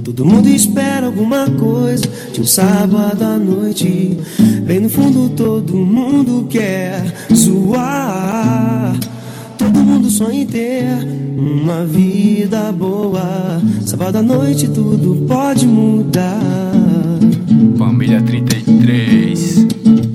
Todo mundo espera alguma coisa de um sábado à noite. Bem no fundo todo mundo quer zoar. Todo mundo sonha em ter uma vida boa. Sábado à noite tudo pode mudar. Família 33,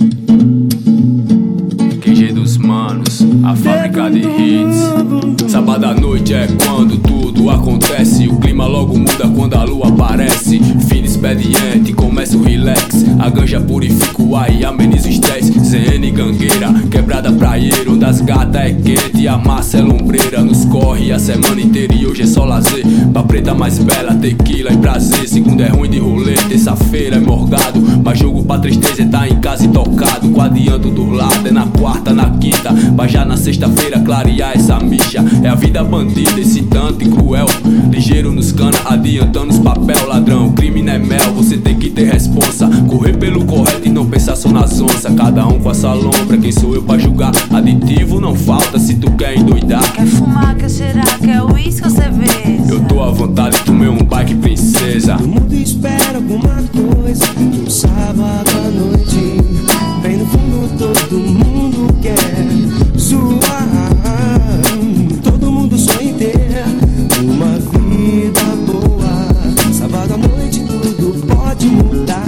QG dos manos, a fábrica de hits. Sábado à noite é quando tudo acontece. O clima logo muda quando a lua aparece. Fim de expediente, começa o relax. A ganja purifica o ar e ameniza o estresse. ZN gangueira, quebrada praieira, onde as gatas é quente e a massa é lombreira. Nos corre a semana inteira e hoje é só lazer. Pra preta mais bela, tequila e prazer. Segunda é ruim de rolê, terça-feira é morgado. Mas jogo pra tristeza é tá em casa e tocado. Com adianto do lado, é na quarta, na quinta. Pra já na sexta-feira clarear essa micha. É a vida bandida, excitante e cruel. Ligeiro nos cana, adiantando os papel. Ladrão, crime não é mel, você tem que ter responsa. Correr pelo correto e não pensar só nas onças. Cada um com a sua lombra, quem sou eu pra julgar? Aditivo não falta se tu quer endoidar. Quer fumar, quer cheirar, quer uísque ou cerveja? Eu tô à vontade, tomei um bike princesa. Todo mundo espera alguma coisa de um sábado à noite. Bem no fundo todo mundo quer zoar. Todo mundo sonha em ter uma vida boa. Sábado à noite tudo pode mudar.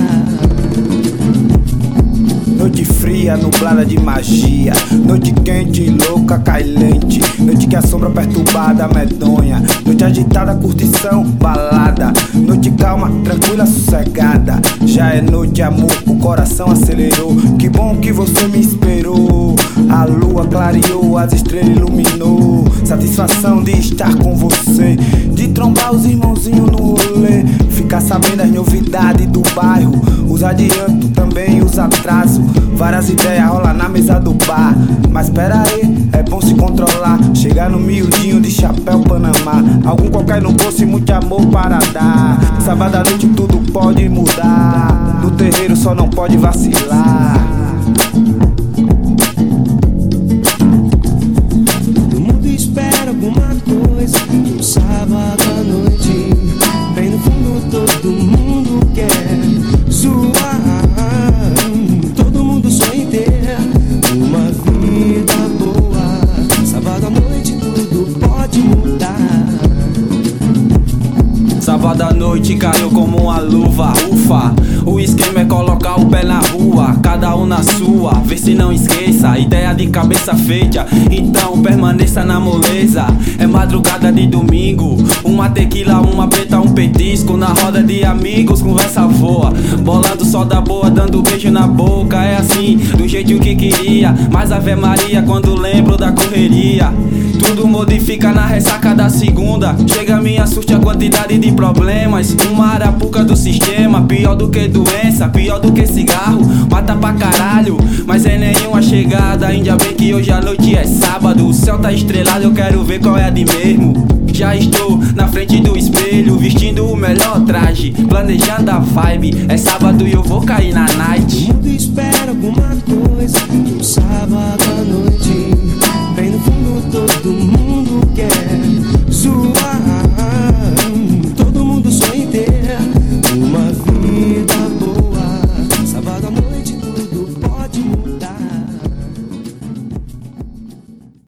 Noite fria, nublada de magia. Noite quente, louca, cai lente. Noite que a sombra perturbada, medonha. Noite agitada, curtição, balada. Noite calma, tranquila, sossegada. Já é noite, amor, o coração acelerou. Que bom que você me esperou. A lua clareou, as estrelas iluminou. Satisfação de estar com você, de trombar os irmãozinhos no rolê. Ficar sabendo as novidades do bairro, os adiantos, também os atrasos. Várias ideias rola na mesa do bar. Mas pera aí, é bom se controlar. Chegar no miudinho de chapéu Panamá. Algum qualquer no bolso e muito amor para dar. Sábado à noite tudo pode mudar. No terreiro só não pode vacilar. Todo mundo espera alguma coisa de um sábado à noite. Bem no fundo todo mundo quer zoar. Todo mundo sonha em ter uma vida boa. Sábado à noite tudo pode mudar. Sábado à noite caiu como uma luva, ufa. O esquema é colocar o pé na rua, cada um na sua, vê se não esqueça. Ideia de cabeça feita, então permaneça na moleza. É madrugada de domingo, uma tequila, uma preta, um petisco. Na roda de amigos, conversa voa, bolando só da boa, dando beijo na boca. É assim, do jeito que queria, mas Ave Maria quando lembro da correria. Tudo modifica na ressaca da segunda. Chega me assusta a quantidade de problemas. Uma arapuca do sistema, pior do que doença, pior do que cigarro, mata pra caralho, mas é nenhuma chegada. Ainda bem que hoje à noite é sábado. O céu tá estrelado, eu quero ver qual é a de mesmo. Já estou na frente do espelho, vestindo o melhor traje, planejando a vibe. É sábado e eu vou cair na night. Todo mundo espera alguma coisa de um sábado à noite. Bem no fundo todo mundo quer zoar.